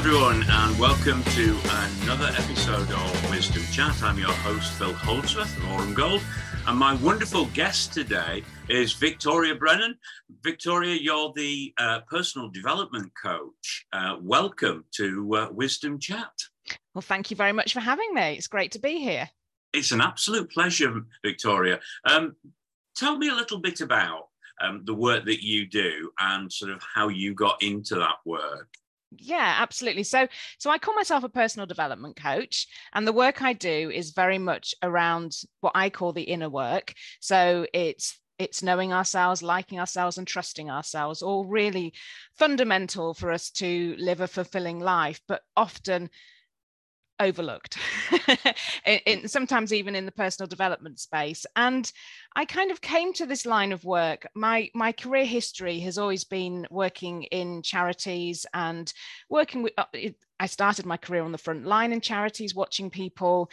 everyone, and welcome to another episode of Wisdom Chat. I'm your host, Phil Holdsworth of Oram Gold, and my wonderful guest today is Victoria Brennan. Victoria, you're the personal development coach. Welcome to Wisdom Chat. Well, thank you very much for having me. It's great to be here. It's an absolute pleasure, Victoria. Tell me a little bit about the work that you do and sort of how you got into that work. Yeah, absolutely. So I call myself a personal development coach, and the work I do is very much around what I call the inner work. So it's knowing ourselves, liking ourselves, and trusting ourselves, all really fundamental for us to live a fulfilling life, but often overlooked sometimes even in the personal development space. And I kind of came to this line of work. My career history has always been working in charities and working with I started my career on the front line in charities, watching people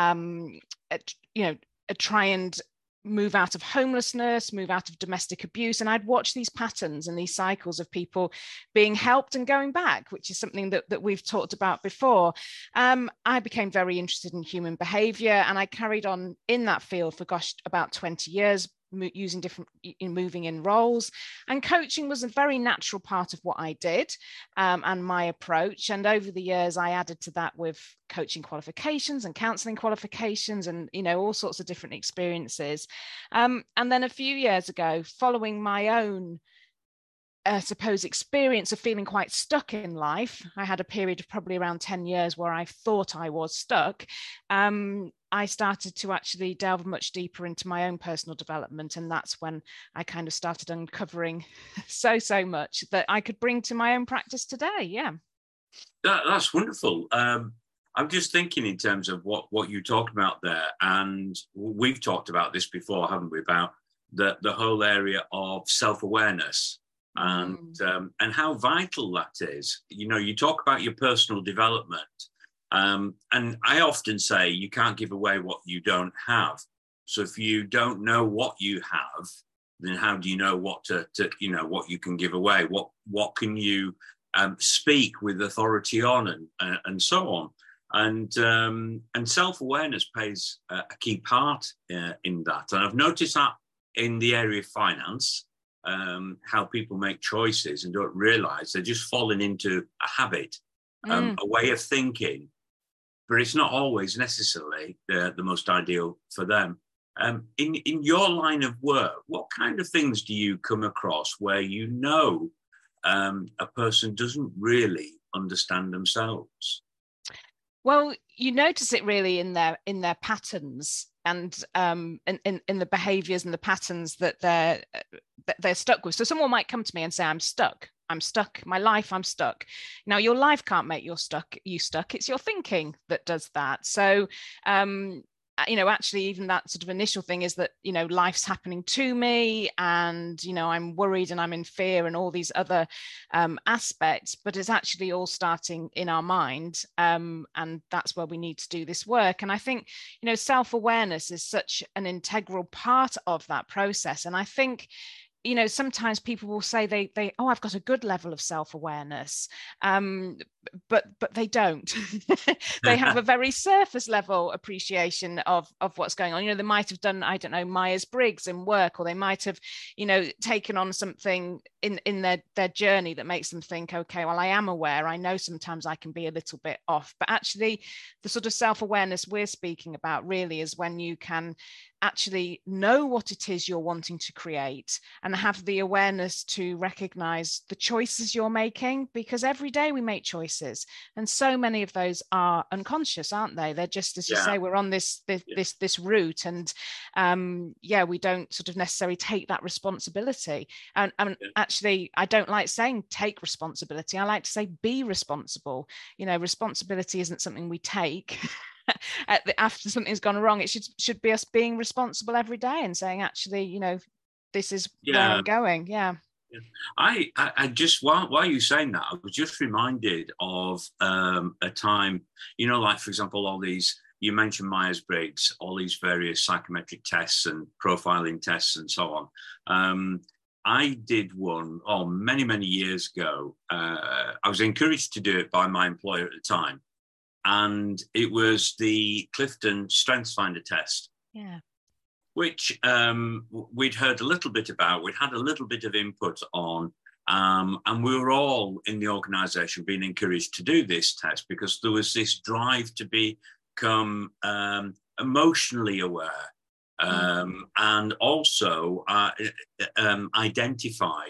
try and move out of homelessness, move out of domestic abuse. And I'd watch these patterns and these cycles of people being helped and going back, which is something that we've talked about before. I became very interested in human behavior, and I carried on in that field for, about 20 years, moving in roles, and coaching was a very natural part of what I did and my approach. And over the years, I added to that with coaching qualifications and counseling qualifications and, all sorts of different experiences. And then a few years ago, following my own experience of feeling quite stuck in life, I had a period of probably around 10 years where I thought I was stuck. I started to actually delve much deeper into my own personal development. And that's when I kind of started uncovering so much that I could bring to my own practice today. Yeah. That's wonderful. I'm just thinking in terms of what you talked about there. And we've talked about this before, haven't we, about the whole area of self-awareness and how vital that is. You talk about your personal development. And I often say you can't give away what you don't have. So if you don't know what you have, then how do you know what to what you can give away? What can you speak with authority on and so on? And self-awareness plays a key part in that. And I've noticed that in the area of finance, how people make choices and don't realize they're just falling into a habit, a way of thinking. But it's not always necessarily the most ideal for them. In your line of work, what kind of things do you come across where a person doesn't really understand themselves? Well, you notice it really in their patterns and in the behaviors and the patterns that they're stuck with. So someone might come to me and say, I'm stuck. My life, I'm stuck. Now, your life can't make you stuck. It's your thinking that does that. So, actually, even that sort of initial thing is that, life's happening to me and, I'm worried and I'm in fear and all these other aspects, but it's actually all starting in our mind. And that's where we need to do this work. And I think, self-awareness is such an integral part of that process. And I think, sometimes people will say I've got a good level of self-awareness, but they don't. They have a very surface level appreciation of what's going on. They might have done, I don't know, Myers-Briggs in work, or they might have, taken on something in their journey that makes them think, okay, well, I am aware. I know sometimes I can be a little bit off, but actually the sort of self-awareness we're speaking about really is when you can actually know what it is you're wanting to create and have the awareness to recognize the choices you're making, because every day we make choices and so many of those are unconscious, aren't they? They're just, as you say, we're on this route and we don't sort of necessarily take that responsibility. And actually, I don't like saying take responsibility. I like to say be responsible. Responsibility isn't something we take after something's gone wrong. It should be us being responsible every day and saying, actually, this is where I'm going. I just, while you're saying that, I was just reminded of a time, like, for example, all these, you mentioned Myers-Briggs, all these various psychometric tests and profiling tests and so on. I did one, many, many years ago. I was encouraged to do it by my employer at the time. And it was the Clifton Strengths Finder test. Yeah. Which we'd heard a little bit about, we'd had a little bit of input on, and we were all in the organisation being encouraged to do this test because there was this drive to become emotionally aware, and also identify,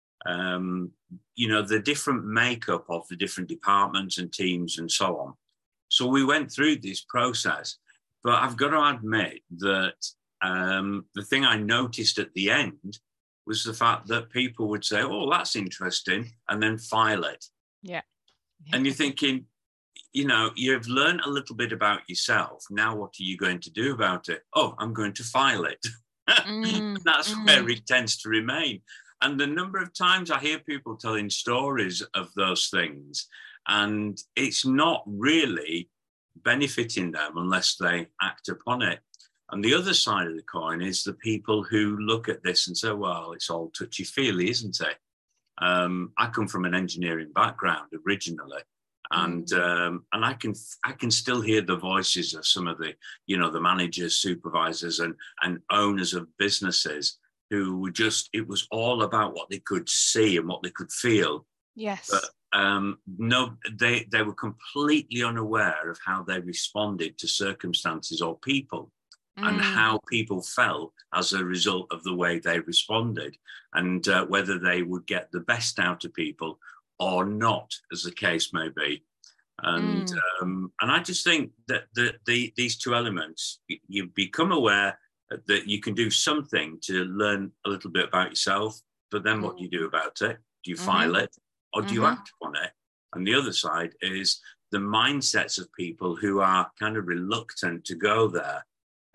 the different makeup of the different departments and teams and so on. So we went through this process, but I've got to admit that the thing I noticed at the end was the fact that people would say, "Oh, that's interesting," and then file it. Yeah. And you're thinking, you've learned a little bit about yourself. Now, what are you going to do about it? Oh, I'm going to file it. That's where it tends to remain. And the number of times I hear people telling stories of those things, and it's not really benefiting them unless they act upon it. And the other side of the coin is the people who look at this and say, well, it's all touchy-feely, isn't it? I come from an engineering background originally, and I can still hear the voices of some of the, the managers, supervisors, and owners of businesses who were it was all about what they could see and what they could feel. Yes. But no, they were completely unaware of how they responded to circumstances or people, and how people felt as a result of the way they responded, and whether they would get the best out of people or not, as the case may be. And I just think that these two elements, you become aware that you can do something to learn a little bit about yourself, but then what do you do about it? Do you file it, or do you act on it? And the other side is the mindsets of people who are kind of reluctant to go there.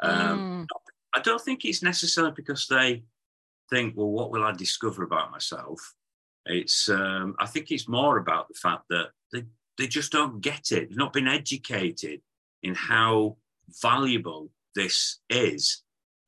I don't think it's necessarily because they think, well, what will I discover about myself? It's I think it's more about the fact that they just don't get it. They've not been educated in how valuable this is.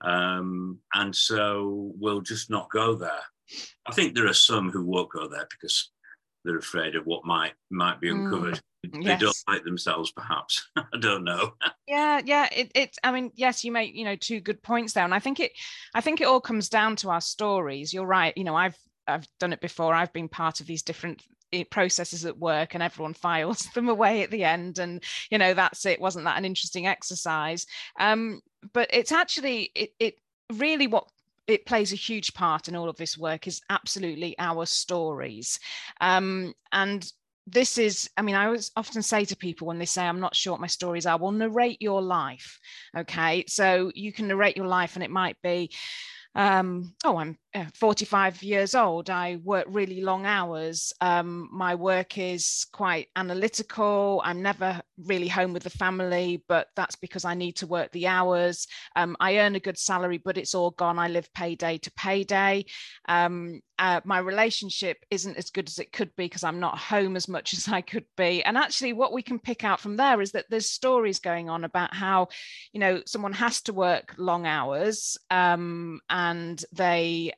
And so we'll just not go there. I think there are some who won't go there because they're afraid of what might be uncovered. They don't like themselves, perhaps. I don't know. Yeah. I mean, yes, you make, two good points there. And I think it all comes down to our stories. You're right. I've done it before. I've been part of these different processes at work, and everyone files them away at the end. And, that's it. Wasn't that an interesting exercise? But it's actually, it really what it plays a huge part in all of this work is absolutely our stories. And this is, I always often say to people when they say, I'm not sure what my stories are, well, narrate your life. Okay. So you can narrate your life, and it might be, I'm 45 years old. I work really long hours. My work is quite analytical. I'm never really home with the family, but that's because I need to work the hours. I earn a good salary, but it's all gone. I live payday to payday. My relationship isn't as good as it could be because I'm not home as much as I could be. And actually what we can pick out from there is that there's stories going on about how, someone has to work long hours, and they,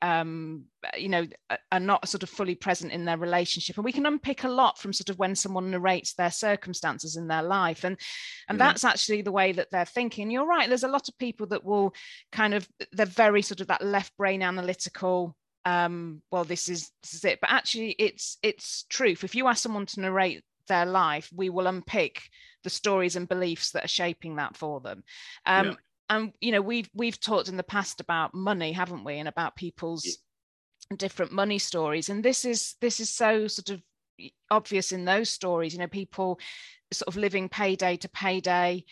are not sort of fully present in their relationship. And we can unpick a lot from sort of when someone narrates their circumstances in their life. And that's actually the way that they're thinking. You're right. There's a lot of people that will they're very sort of that left brain analytical, well, this is it. But actually it's truth. If you ask someone to narrate their life, we will unpick the stories and beliefs that are shaping that for them. And we've talked in the past about money, haven't we, and about people's different money stories. And this is so sort of obvious in those stories. People sort of living payday to payday.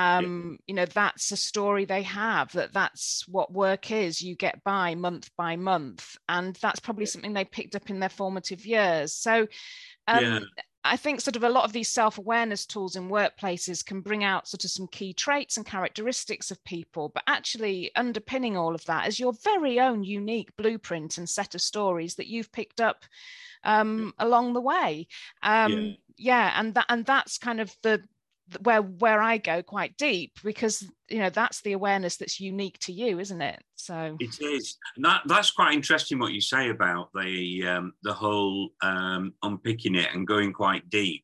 That's a story they have, that's what work is. You get by month, and that's probably something they picked up in their formative years. So I think sort of a lot of these self-awareness tools in workplaces can bring out sort of some key traits and characteristics of people, but actually underpinning all of that is your very own unique blueprint and set of stories that you've picked up along the way. And that's kind of where I go quite deep, because that's the awareness that's unique to you, isn't it? So it is. And that's quite interesting what you say about the whole unpicking it and going quite deep.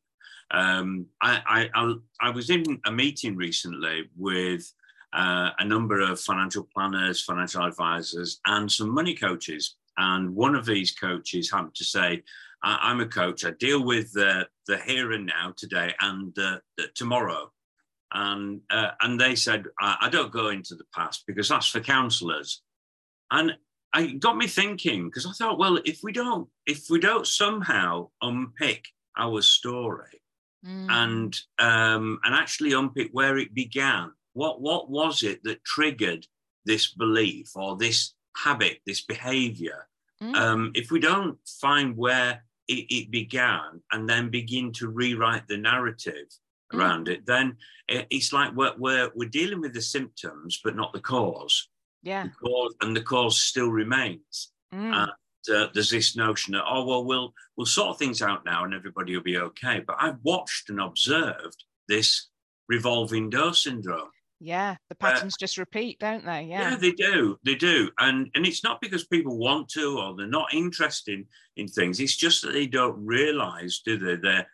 I was in a meeting recently with a number of financial planners, financial advisors, and some money coaches. And one of these coaches happened to say, I'm a coach. I deal with the here and now, today and tomorrow. And they said, I don't go into the past because that's for counsellors. And it got me thinking, because I thought, well, if we don't somehow unpick our story and actually unpick where it began, what was it that triggered this belief or this habit, this behavior? If we don't find where it began and then begin to rewrite the narrative around it, then it's like we're dealing with the symptoms but not the cause. Yeah. The cause still remains. And there's this notion that, oh, well, we'll sort things out now and everybody will be okay. But I've watched and observed this revolving door syndrome. Yeah, the patterns just repeat, don't they? Yeah, they do. And it's not because people want to or they're not interested in things. It's just that they don't realise, do they,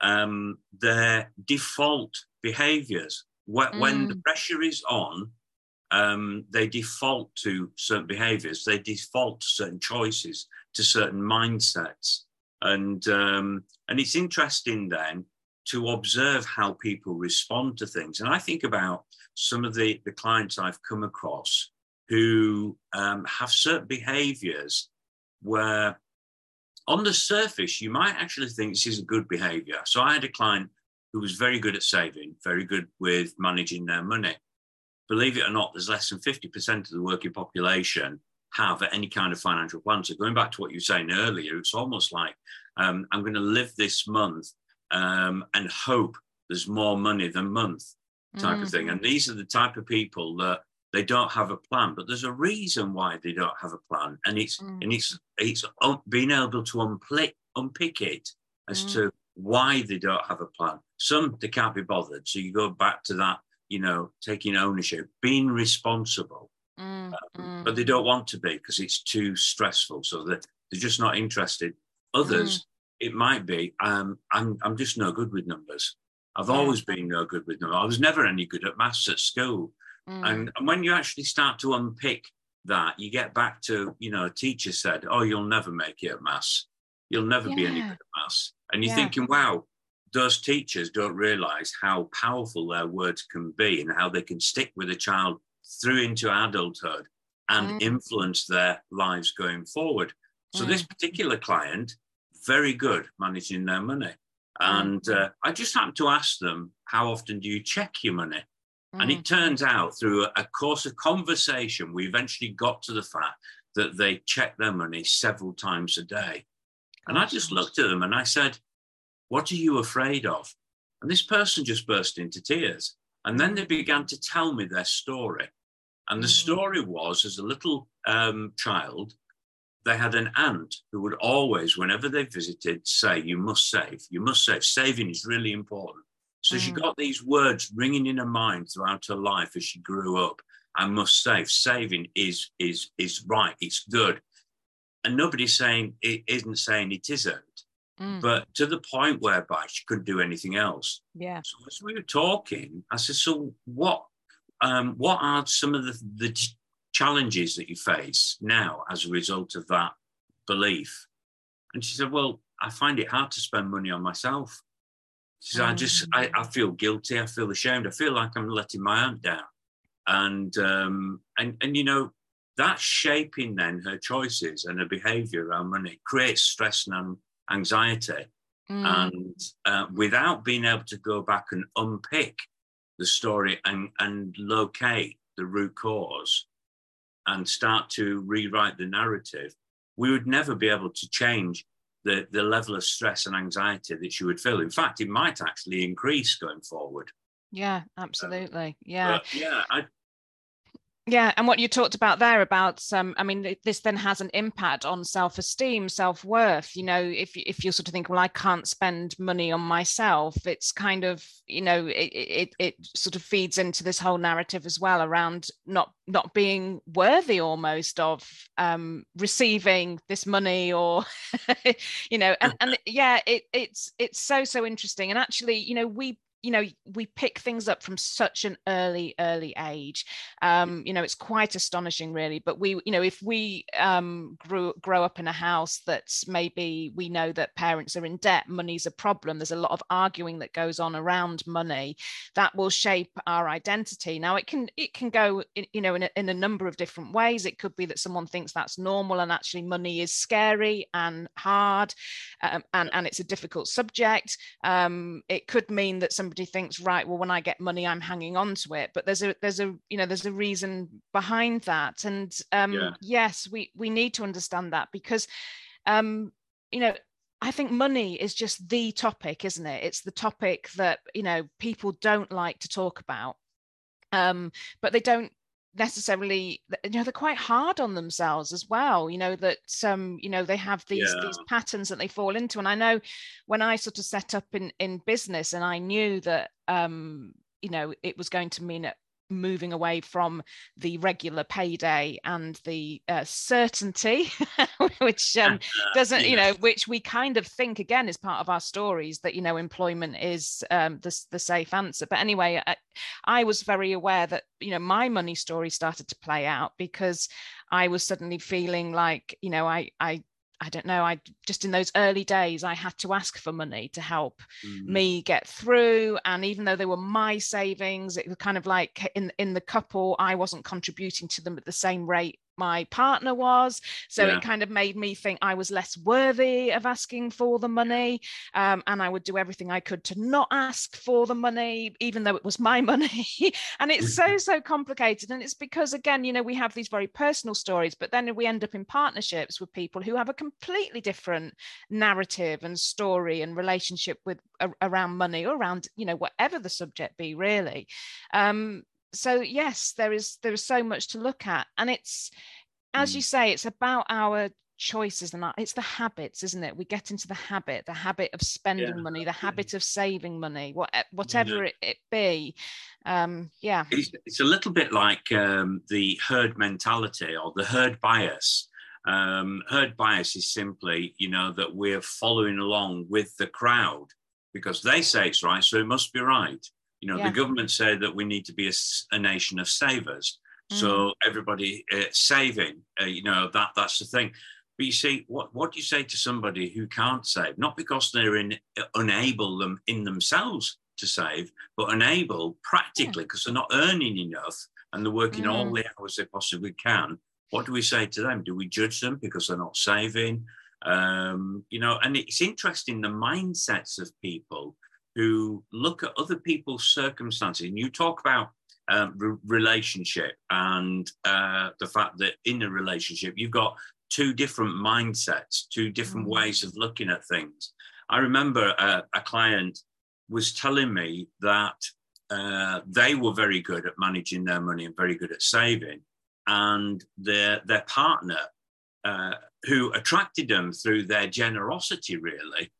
their default behaviours. When the pressure is on, they default to certain behaviours. They default to certain choices, to certain mindsets. And it's interesting then to observe how people respond to things. And I think about some of the clients I've come across who have certain behaviours where on the surface, you might actually think this is a good behaviour. So I had a client who was very good at saving, very good with managing their money. Believe it or not, there's less than 50% of the working population have any kind of financial plan. So going back to what you were saying earlier, it's almost like I'm going to live this month and hope there's more money than month type of thing. And these are the type of people that they don't have a plan, but there's a reason why they don't have a plan. And it's being able to unpick it as to why they don't have a plan. Some, they can't be bothered. So you go back to that, taking ownership, being responsible, but they don't want to be because it's too stressful. So they're just not interested. Others, it might be, I'm just no good with numbers. I've always been no good with numbers. I was never any good at maths at school. And when you actually start to unpick that, you get back to, a teacher said, oh, you'll never make it at maths. You'll never be any good at maths. And you're thinking, wow, those teachers don't realise how powerful their words can be and how they can stick with a child through into adulthood and influence their lives going forward. So this particular client, very good managing their money. And I just happened to ask them, how often do you check your money? And it turns out through a course of conversation, we eventually got to the fact that they check their money several times a day. And I just looked at them and I said, what are you afraid of? And this person just burst into tears. And then they began to tell me their story. And the story was, as a little child, they had an aunt who would always, whenever they visited, say, you must save, you must save. Saving is really important. So she got these words ringing in her mind throughout her life as she grew up. I must save. Saving is right. It's good. And nobody's saying it isn't saying it isn't. But to the point whereby she couldn't do anything else. Yeah. So as we were talking, I said, so what are some of the challenges that you face now as a result of that belief? And she said, well, I find it hard to spend money on myself. She said, I feel guilty. I feel ashamed. I feel like I'm letting my aunt down. And that's shaping then her choices and her behavior around money, creates stress and anxiety. And without being able to go back and unpick the story and locate the root cause and start to rewrite the narrative, we would never be able to change the level of stress and anxiety that she would feel. In fact, it might actually increase going forward. Yeah, absolutely. Yeah, and what you talked about there about I mean, this then has an impact on self-esteem, self-worth. You know, if you sort of think, well, I can't spend money on myself, it's kind of, you know, it sort of feeds into this whole narrative as well around not being worthy almost of receiving this money or you know, and yeah, it's so interesting. And actually, you know, we pick things up from such an early age. You know, it's quite astonishing really, but we, you know, if we grow up in a house that's maybe we know that parents are in debt, money's a problem, there's a lot of arguing that goes on around money, that will shape our identity. Now it can go in, you know, in a number of different ways. It could be that someone thinks that's normal and actually money is scary and hard, and it's a difficult subject. It could mean that somebody thinks, right, well, when I get money, I'm hanging on to it. But there's a you know, there's a reason behind that. And yes, we need to understand that because you know, I think money is just the topic, isn't it? It's the topic that, you know, people don't like to talk about. But they don't necessarily, you know, they're quite hard on themselves as well, you know, that you know, they have these patterns that they fall into. And I know when I sort of set up in business and I knew that you know, it was going to mean moving away from the regular payday and the certainty, which doesn't, you know, which we kind of think again is part of our stories that, you know, employment is the safe answer. But anyway, I was very aware that, you know, my money story started to play out because I was suddenly feeling like, you know, I don't know, I just in those early days, I had to ask for money to help me get through. And even though they were my savings, it was kind of like in the couple, I wasn't contributing to them at the same rate my partner was. So it kind of made me think I was less worthy of asking for the money. And I would do everything I could to not ask for the money, even though it was my money. And it's so complicated. And it's because, again, you know, we have these very personal stories, but then we end up in partnerships with people who have a completely different narrative and story and relationship with around money or around, you know, whatever the subject be, really. So yes, there is so much to look at, and it's, as you say, it's about our choices and it's the habits, isn't it? We get into the habit of spending money, the habit of saving money, whatever it be. It's a little bit like the herd mentality or the herd bias. Herd bias is simply, you know, that we're following along with the crowd because they say it's right, so it must be right. You know, the government say that we need to be a nation of savers. So everybody saving, you know, that's the thing. But you see, what do you say to somebody who can't save? Not because they're unable in themselves to save, but unable practically because they're not earning enough and they're working all the hours they possibly can. What do we say to them? Do we judge them because they're not saving? You know, and it's interesting, the mindsets of people who look at other people's circumstances. And you talk about relationship and the fact that in a relationship, you've got two different mindsets, two different ways of looking at things. I remember a client was telling me that they were very good at managing their money and very good at saving. And their partner, who attracted them through their generosity, really,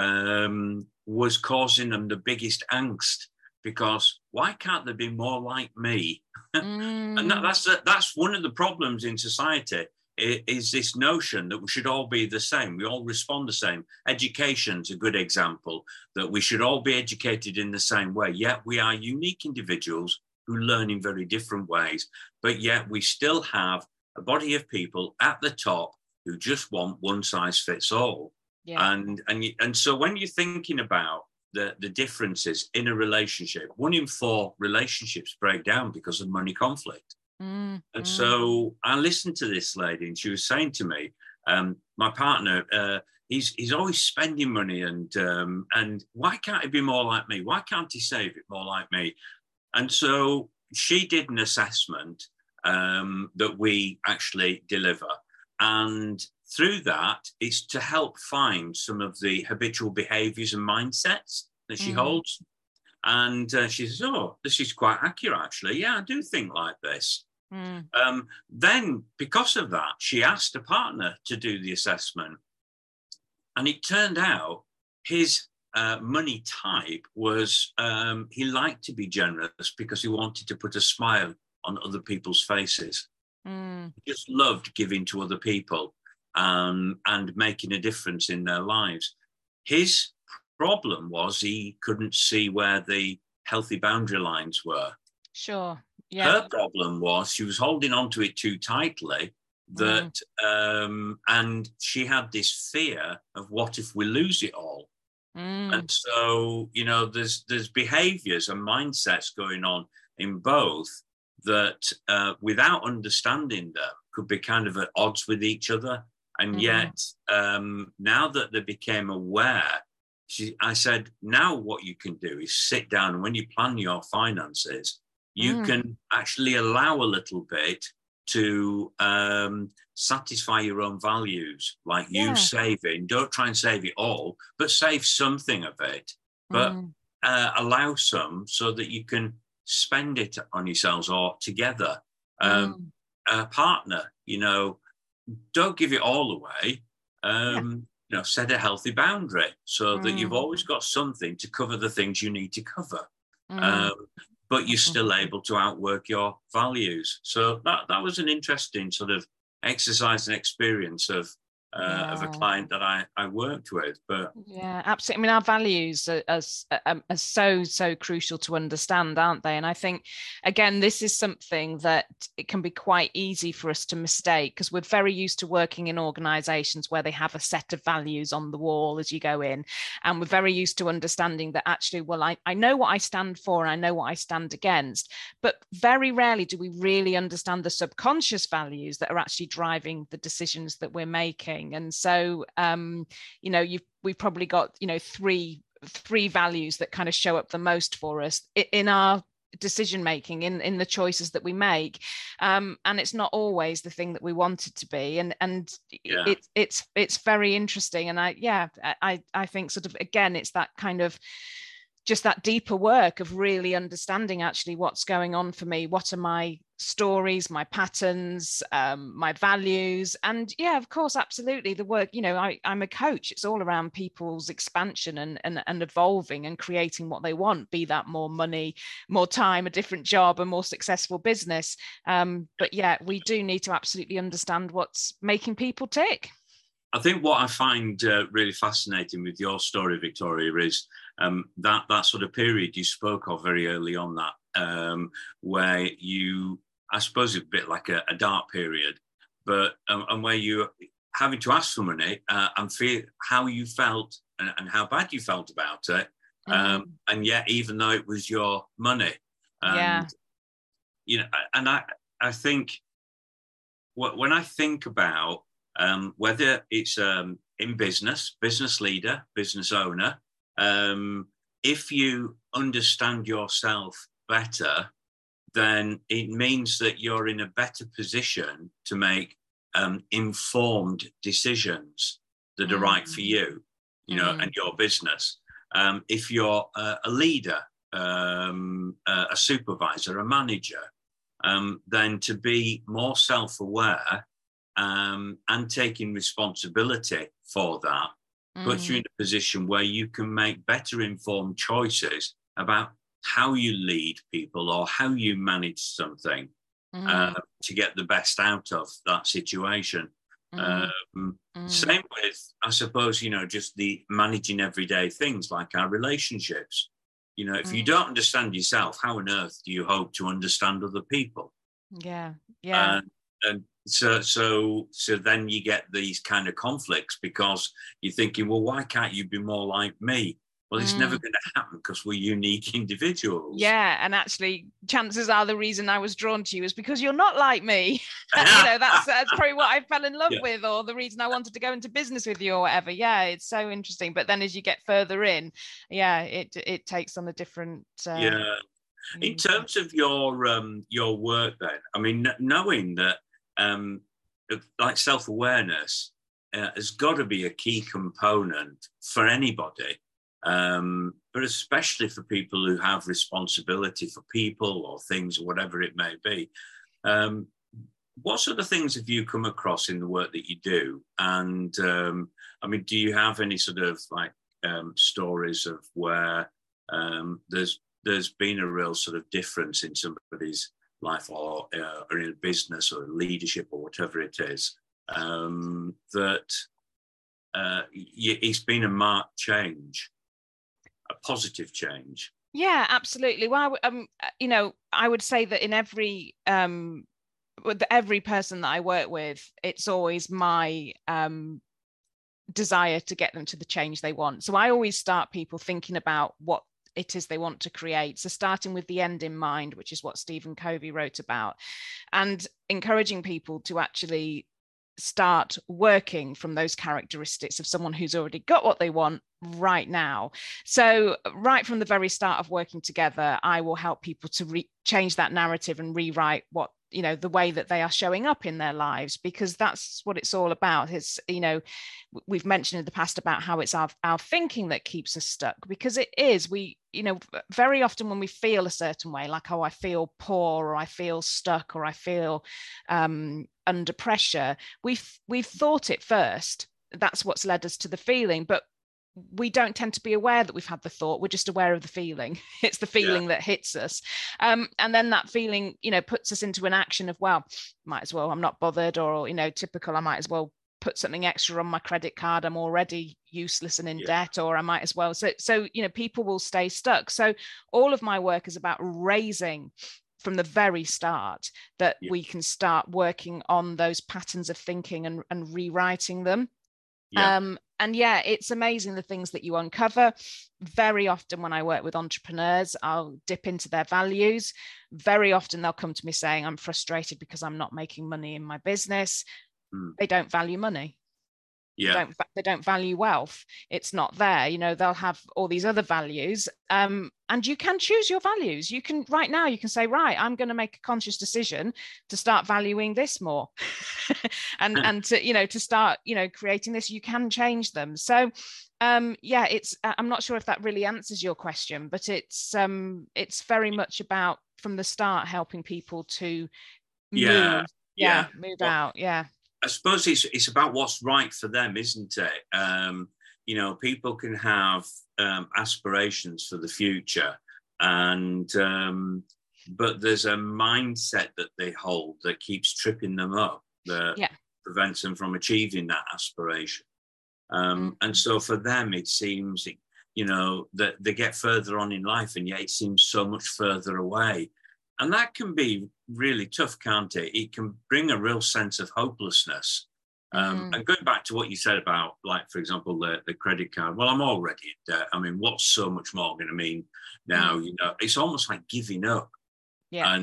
was causing them the biggest angst because why can't they be more like me? And that's one of the problems in society is this notion that we should all be the same. We all respond the same. Education's a good example that we should all be educated in the same way. Yet we are unique individuals who learn in very different ways, but yet we still have a body of people at the top who just want one size fits all. And so when you're thinking about the differences in a relationship, 1 in 4 relationships break down because of money conflict. And so I listened to this lady and she was saying to me, my partner, he's always spending money and why can't he be more like me? Why can't he save it more like me? And so she did an assessment that we actually deliver. And through that, it's to help find some of the habitual behaviors and mindsets that she holds. And she says, oh, this is quite accurate, actually. Yeah, I do think like this. Then, because of that, she asked a partner to do the assessment. And it turned out his money type was he liked to be generous because he wanted to put a smile on other people's faces. He just loved giving to other people and making a difference in their lives. His problem was he couldn't see where the healthy boundary lines were. Sure. Yeah. Her problem was she was holding on to it too tightly, that and she had this fear of what if we lose it all. And so, you know, there's behaviors and mindsets going on in both that without understanding them could be kind of at odds with each other. And yet now that they became aware, I said, now what you can do is sit down, and when you plan your finances, you can actually allow a little bit to satisfy your own values, like you saving. Don't try and save it all, but save something of it, but allow some so that you can spend it on yourselves or together. A partner, you know, don't give it all away. You know, set a healthy boundary so that you've always got something to cover the things you need to cover. But you're still able to outwork your values. So that was an interesting sort of exercise and experience of a client that I worked with. But yeah, absolutely. I mean, our values are so crucial to understand, aren't they? And I think, again, this is something that it can be quite easy for us to mistake, because we're very used to working in organizations where they have a set of values on the wall as you go in. And we're very used to understanding that actually, well, I know what I stand for and I know what I stand against, but very rarely do we really understand the subconscious values that are actually driving the decisions that we're making. And so, you know, we've probably got, you know, three values that kind of show up the most for us in our decision making, in the choices that we make, and it's not always the thing that we want it to be. And it's very interesting. And I think sort of, again, it's that kind of just that deeper work of really understanding actually what's going on for me, what are my stories, my patterns, my values. And yeah, of course, absolutely, the work, you know, I'm a coach. It's all around people's expansion and evolving and creating what they want, be that more money, more time, a different job, a more successful business. But yeah, we do need to absolutely understand what's making people tick. I think what I find really fascinating with your story, Victoria, is that sort of period you spoke of very early on, that where you, I suppose, it's a bit like a dark period, but and where you having to ask for money and feel how you felt and how bad you felt about it, and yet even though it was your money, and you know, and I think when I think about whether it's in business leader, business owner, if you understand yourself better, then it means that you're in a better position to make informed decisions that are right for you, you know, and your business. If you're a leader, a supervisor, a manager, then to be more self-aware and taking responsibility for that puts you in a position where you can make better informed choices about how you lead people or how you manage something to get the best out of that situation. Same with, I suppose, you know, just the managing everyday things like our relationships. You know, if you don't understand yourself, how on earth do you hope to understand other people? Yeah. And so then you get these kind of conflicts because you're thinking, well, why can't you be more like me? Well, it's never going to happen because we're unique individuals. Yeah, and actually, chances are the reason I was drawn to you is because you're not like me. You know, that's probably what I fell in love with, or the reason I wanted to go into business with you or whatever. Yeah, it's so interesting. But then as you get further in, it takes on a different. In terms of your work, then, I mean, knowing that like self-awareness has got to be a key component for anybody. But especially for people who have responsibility for people or things or whatever it may be. What sort of things have you come across in the work that you do? And I mean, do you have any sort of like stories of where there's been a real sort of difference in somebody's life, or in a business or leadership or whatever it is, that it's been a marked change, a positive change? Yeah, absolutely. Well, you know, I would say that in with every person that I work with, it's always my desire to get them to the change they want. So I always start people thinking about what it is they want to create. So starting with the end in mind, which is what Stephen Covey wrote about, and encouraging people to actually start working from those characteristics of someone who's already got what they want right now. So right from the very start of working together, I will help people to change that narrative and rewrite what, you know, the way that they are showing up in their lives, because that's what it's all about. It's, you know, we've mentioned in the past about how it's our thinking that keeps us stuck, because it is. We, you know, very often when we feel a certain way, like, oh, I feel poor, or I feel stuck, or I feel under pressure, we've thought it first. That's what's led us to the feeling, but we don't tend to be aware that we've had the thought. We're just aware of the feeling. It's the feeling that hits us. And then that feeling, you know, puts us into an action of, well, might as well, I'm not bothered, or, you know, typical, I might as well put something extra on my credit card. I'm already useless and in debt, or I might as well. So, you know, people will stay stuck. So all of my work is about raising from the very start that we can start working on those patterns of thinking and rewriting them. And yeah, it's amazing the things that you uncover. Very often when I work with entrepreneurs, I'll dip into their values. Very often they'll come to me saying, I'm frustrated because I'm not making money in my business. They don't value money. They don't value wealth. It's not there. You know, they'll have all these other values. And you can choose your values. You can, right now, you can say, right, I'm going to make a conscious decision to start valuing this more. and to, you know, to start, you know, creating this. You can change them. So yeah, it's, I'm not sure if that really answers your question, but it's very much about, from the start, helping people to move out. Yeah. I suppose it's about what's right for them, isn't it? You know, people can have aspirations for the future, and but there's a mindset that they hold that keeps tripping them up, that prevents them from achieving that aspiration. And so for them, it seems, you know, that they get further on in life, and yet it seems so much further away. And that can be really tough, can't it? It can bring a real sense of hopelessness. And going back to what you said about, like, for example, the credit card, well, I'm already in debt. I mean, what's so much more going to mean now? You know, it's almost like giving up. Yeah.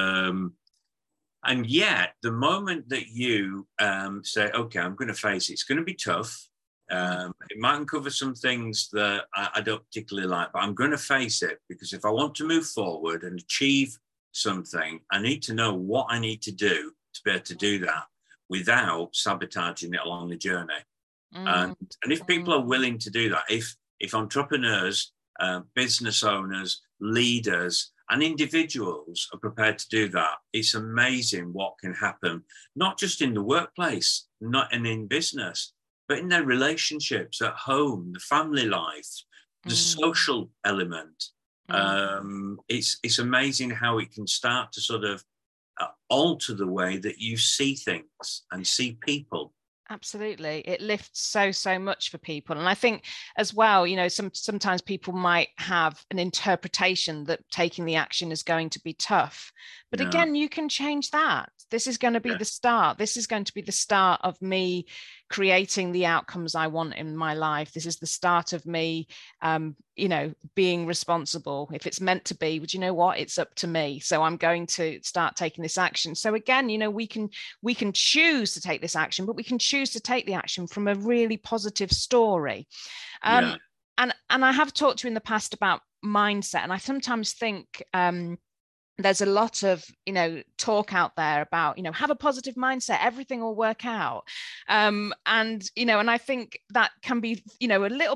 And yet, the moment that you say, okay, I'm going to face it, it's going to be tough. It might uncover some things that I don't particularly like, but I'm going to face it, because if I want to move forward and achieve something, I need to know what I need to do to be able to do that without sabotaging it along the journey. And if people are willing to do that, if entrepreneurs, business owners, leaders, and individuals are prepared to do that, it's amazing what can happen, not just in the workplace, not in business, but in their relationships at home, the family life, the social element. It's amazing how it can start to sort of alter the way that you see things and see people. Absolutely. It lifts so much for people. And I think as well, you know, sometimes people might have an interpretation that taking the action is going to be tough. But again, you can change that. This is going to be the start. This is going to be the start of me creating the outcomes I want in my life. This is the start of me, you know, being responsible. If it's meant to be, but you know what? It's up to me. So I'm going to start taking this action. So again, you know, we can choose to take this action, but we can choose to take the action from a really positive story. And I have talked to you in the past about mindset, and I sometimes think there's a lot of, you know, talk out there about, you know, have a positive mindset, everything will work out. And, you know, and I think that can be, you know, a little bit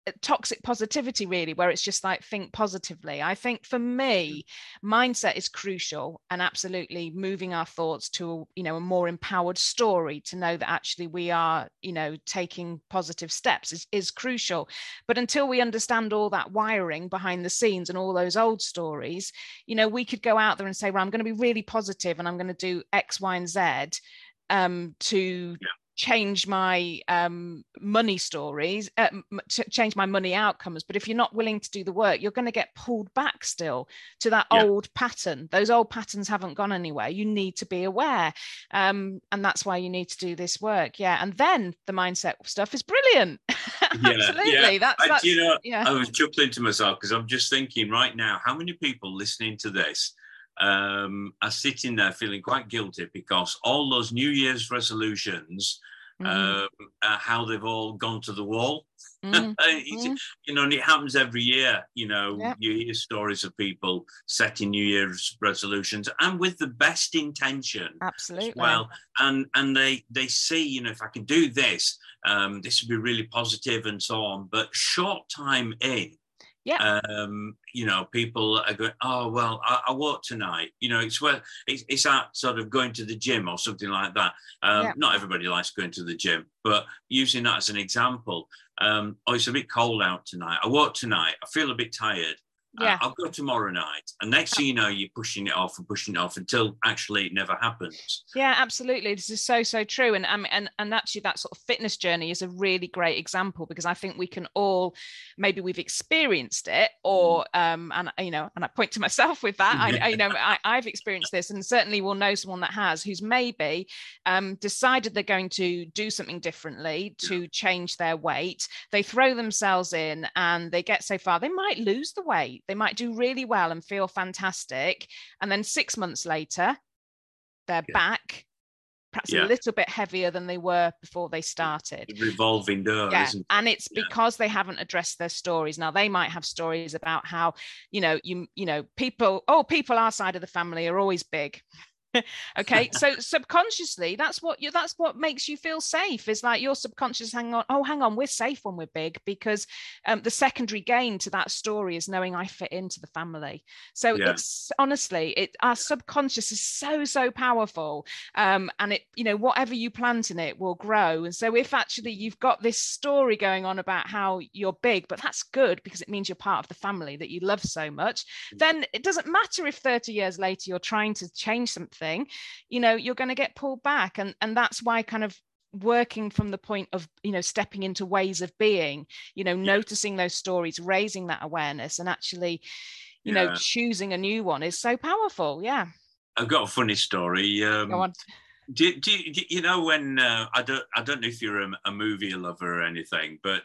toxic positivity, really, where it's just like, think positively. I think for me, mindset is crucial, and absolutely moving our thoughts to, you know, a more empowered story, to know that actually we are, you know, taking positive steps is crucial. But until we understand all that wiring behind the scenes and all those old stories, you know, we could go out there and say, well, I'm going to be really positive and I'm going to do X, Y, and Z to change my money stories, change my money outcomes. But if you're not willing to do the work, you're going to get pulled back still to that old pattern. Those old patterns haven't gone anywhere. You need to be aware. And that's why you need to do this work. Yeah. And then the mindset stuff is brilliant. Absolutely. That's you know, I was chuckling to myself because I'm just thinking right now, how many people listening to this are sitting there feeling quite guilty because all those New Year's resolutions, how they've all gone to the wall. You know, and it happens every year. You know, you hear stories of people setting New Year's resolutions and with the best intention, absolutely, as well. And they see, you know, if I can do this, this would be really positive and so on. But short time in, you know, people are going, oh, well, I walk tonight. You know, it's that sort of going to the gym or something like that. Not everybody likes going to the gym, but using that as an example, oh, it's a bit cold out tonight. I walk tonight. I feel a bit tired. I'll go tomorrow night. And next thing you know, you're pushing it off until actually it never happens. Yeah, absolutely. This is so true. And actually that sort of fitness journey is a really great example, because I think we can all, maybe we've experienced it, or and you know, and I point to myself with that. I've experienced this, and certainly will know someone that has, who's maybe decided they're going to do something differently to change their weight. They throw themselves in and they get so far, they might lose the weight. They might do really well and feel fantastic. And then 6 months later, they're back, perhaps a little bit heavier than they were before they started. The revolving door, isn't it? And it's because they haven't addressed their stories. Now, they might have stories about how, you know, people our side of the family are always big. Okay, so subconsciously that's what makes you feel safe, is like your subconscious hang on, we're safe when we're big, because the secondary gain to that story is knowing I fit into the family. So it's honestly, our subconscious is so powerful, and it, you know, whatever you plant in it will grow. And so if actually you've got this story going on about how you're big, but that's good because it means you're part of the family that you love so much, then it doesn't matter if 30 years later you're trying to change something, you know, you're going to get pulled back. And that's why kind of working from the point of, you know, stepping into ways of being, you know, noticing those stories, raising that awareness, and actually, you know, choosing a new one is so powerful. I've got a funny story. Go on. Do you know when I don't know if you're a movie lover or anything, but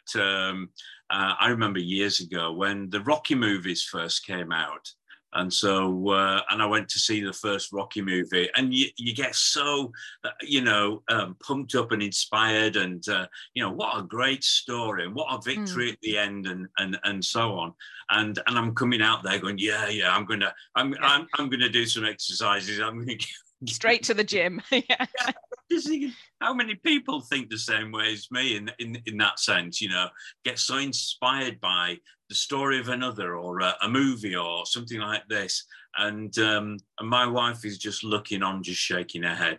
I remember years ago when the Rocky movies first came out. And so, and I went to see the first Rocky movie, and you get so, you know, pumped up and inspired, and you know, what a great story, and what a victory at the end, and so on. And I'm coming out there going, I'm gonna do some exercises. I'm gonna straight to the gym. Just thinking, how many people think the same way as me in that sense? You know, get so inspired by the story of another, or a movie or something like this, and my wife is just looking on, just shaking her head.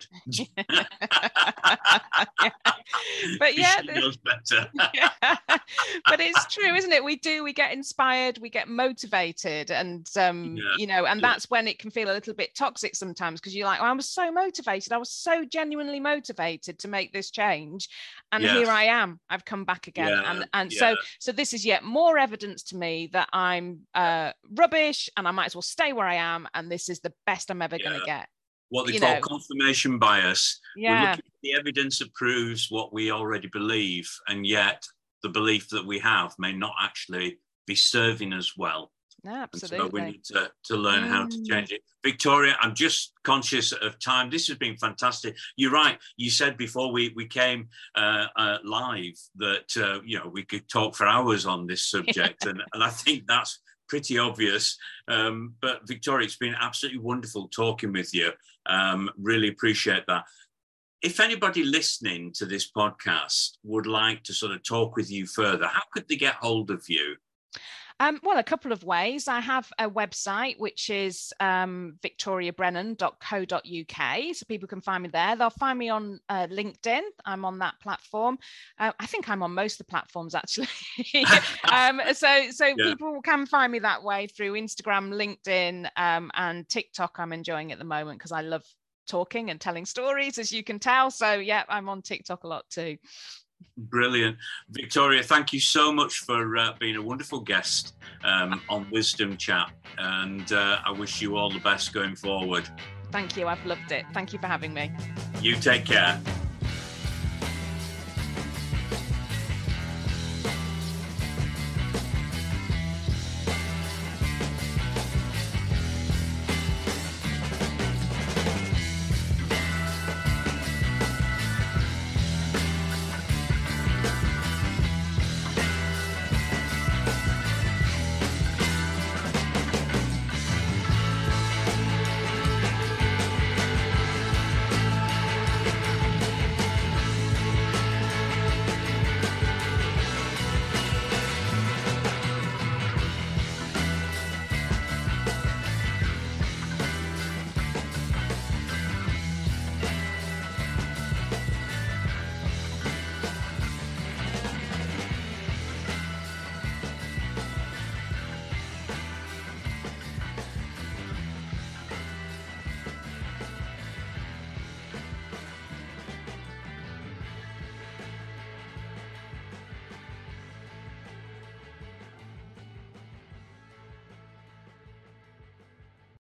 But she knows better. But it's true, isn't it? We get inspired, we get motivated, and you know, and that's when it can feel a little bit toxic sometimes, because you're like, oh, I was so motivated, I was so genuinely motivated to make this change, and here I am, I've come back again, and so this is yet more evidence to me that I'm rubbish, and I might as well stay where I am, and this is the best I'm ever going to get. What they call confirmation bias. We're looking at the evidence that proves what we already believe, and yet the belief that we have may not actually be serving us well. Absolutely. And so we need to learn how to change it. Victoria, I'm just conscious of time. This has been fantastic. You're right. You said before we came live that you know, we could talk for hours on this subject, and I think that's pretty obvious. But Victoria, it's been absolutely wonderful talking with you. Really appreciate that. if anybody listening to this podcast would like to sort of talk with you further, how could they get hold of you? Well, a couple of ways. I have a website, which is victoriabrennan.co.uk. So people can find me there. They'll find me on LinkedIn. I'm on that platform. I think I'm on most of the platforms, actually. So people can find me that way through Instagram, LinkedIn, and TikTok. I'm enjoying at the moment because I love talking and telling stories, as you can tell. So, yeah, I'm on TikTok a lot too. Brilliant. Victoria, thank you so much for being a wonderful guest on Wisdom Chat, and I wish you all the best going forward. Thank you. I've loved it. Thank you for having me. You take care.